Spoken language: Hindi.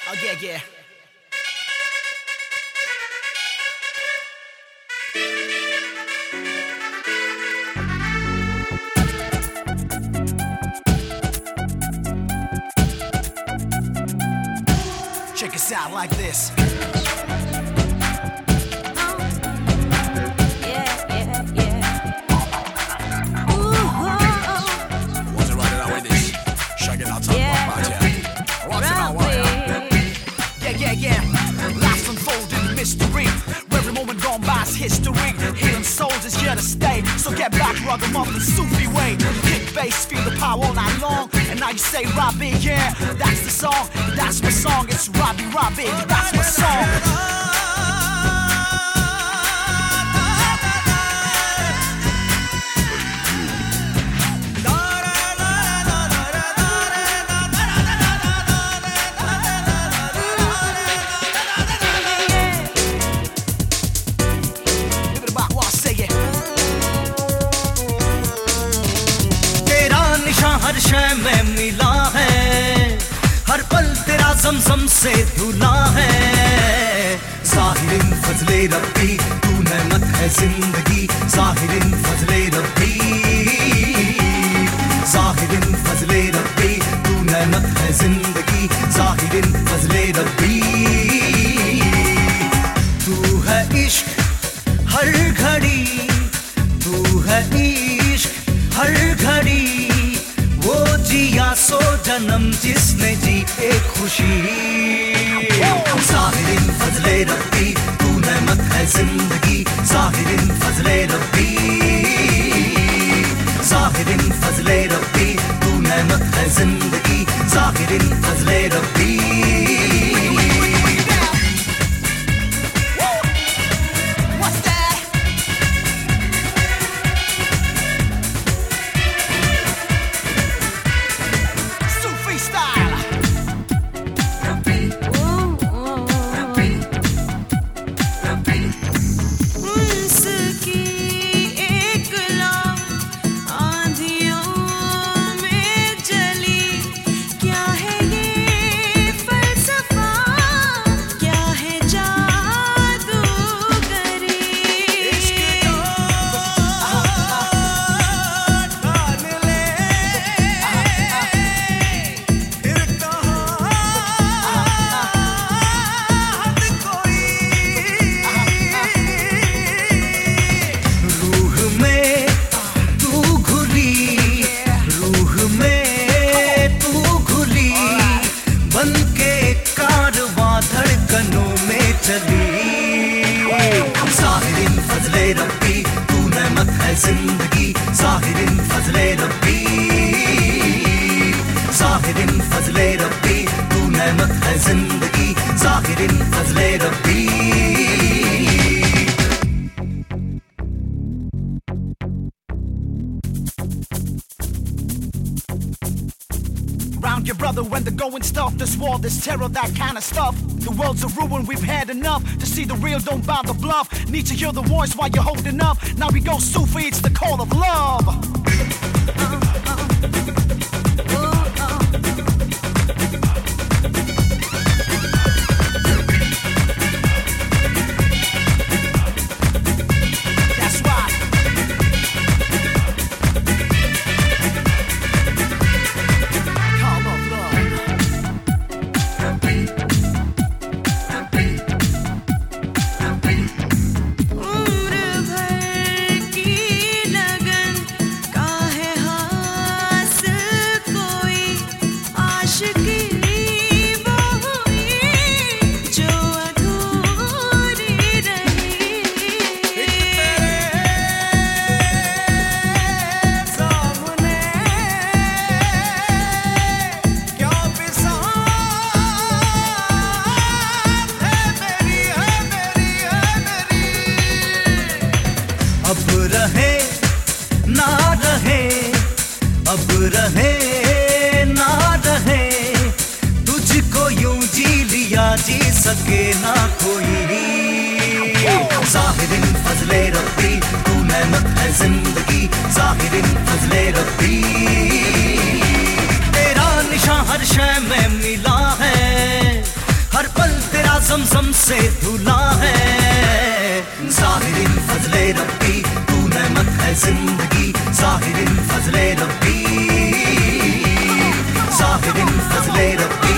Oh yeah, yeah. Check us out like this. Lives unfold in mystery. Every moment gone by is history. Hidden souls is here to stay. So get back, ragamuffin, Sufi way. Kick bass, feel the power all night long. And now you say Robbie, yeah, that's the song. That's my song. It's Robbie, Robbie, that's my song. हर शय में मिला है, हर पल तेरा ज़मज़म से धुला है। ज़ाहिरिन फज़ले रब्बी तू नेमत है ज़िंदगी, ज़ाहिरिन फज़ले रब्बी, ज़ाहिरिन फज़ले रब्बी तू नेमत है ज़िंदगी, ज़ाहिरिन फज़ले रब्बी। तू है इश्क हर घड़ी, तू है इश्क हर घड़ी, वो जिया सो जन्म जिसने जी एक खुशी। ज़ाहिरिन फज़ले रब्बी तू नेमत है ज़िंदगी, ज़ाहिरिन फज़ले रब्बी, ज़ाहिरिन फज़ले रब्बी तू नेमत है ज़िंदगी, ज़ाहिरिन फज़ले रब्बी। ज़ाहिरिन फज़ले रब्बी तू नेमत है ज़िंदगी, ज़ाहिरिन फज़ले रब्बी, ज़ाहिरिन फज़ले रब्बी तू नेमत है ज़िंदगी, ज़ाहिरिन फज़ले रब्बी। Your brother when the going's tough, this war, this terror, that kind of stuff. The world's a ruin, we've had enough. To see the real, don't buy the bluff. Need to hear the voice while you're holding up. Now we go Sufi, it's the call of love. अब रहे ना रहे, अब रहे ना रहे, तुझको यूं जी लिया जी सके ना कोई। ज़ाहिरिन फज़ले रब्बी तू नेमत है ज़िंदगी, ज़ाहिरिन फज़ले रब्बी। तेरा निशान हर शय में मिला है, से धुला है। ज़ाहिरिन फजले रब्बी तू नेमत है जिंदगी, ज़ाहिरिन फजले रब्बी, ज़ाहिरिन फजले रब्बी।